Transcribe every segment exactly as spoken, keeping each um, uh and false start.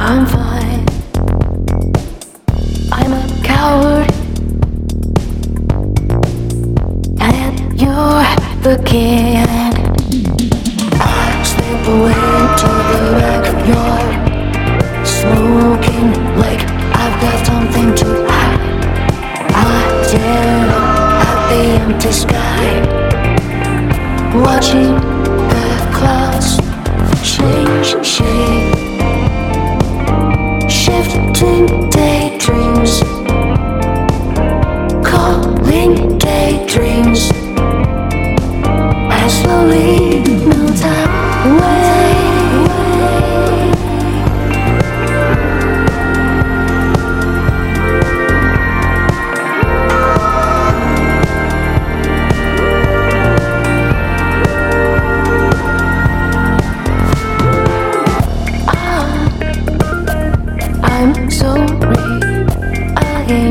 I'm fine. I'm a coward, and you're the king. I slip away to the backyard, smoking like I've got something to hide. I stare at the empty sky, watching the clouds change shape, shifting daydreams, calling daydreams. I slowly melt away. I'm sorry again.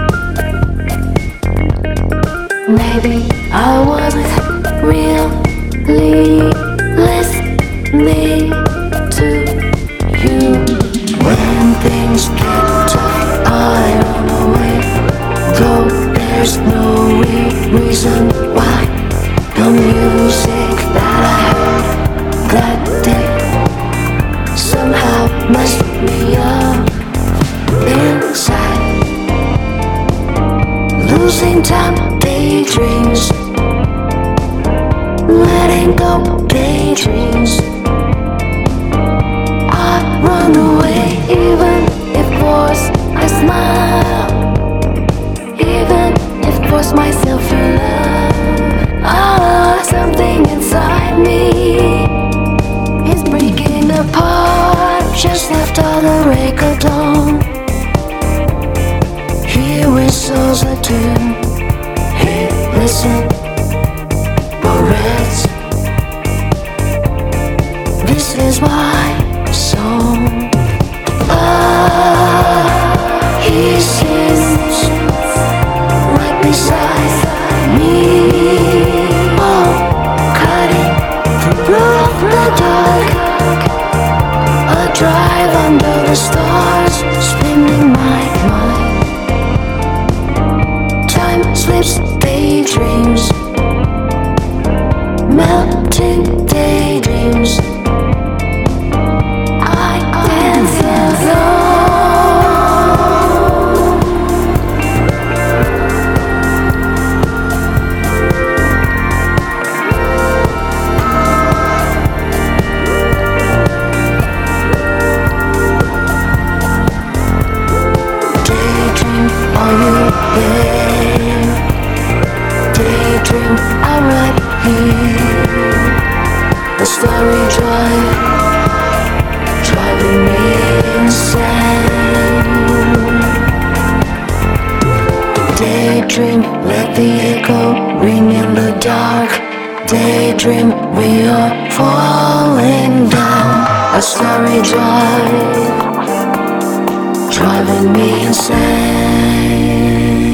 Maybe I wasn't really listening to you. When things get tough, I run away, though there's no re- reason why. The music that I heard that day somehow messed me up inside, losing time, daydreams, letting go, daydreams. I run away, even if force I smile, even if force myself to love. Ah, something inside me is breaking apart, just left all the break of dawn. Hear whistles a tune, hear, listen for reds. This is my song. Ah, he sings right beside me. Oh, cutting through the dark, a drive under the stars, spinning my mind. Time slips, daydreams, melting daydreams. I dance alone. Daydream, are you there? Daydream, I'm right here. A starry drive, driving me insane. Daydream, let the echo ring in the dark. Daydream, we are falling down. A starry drive, driving me insane.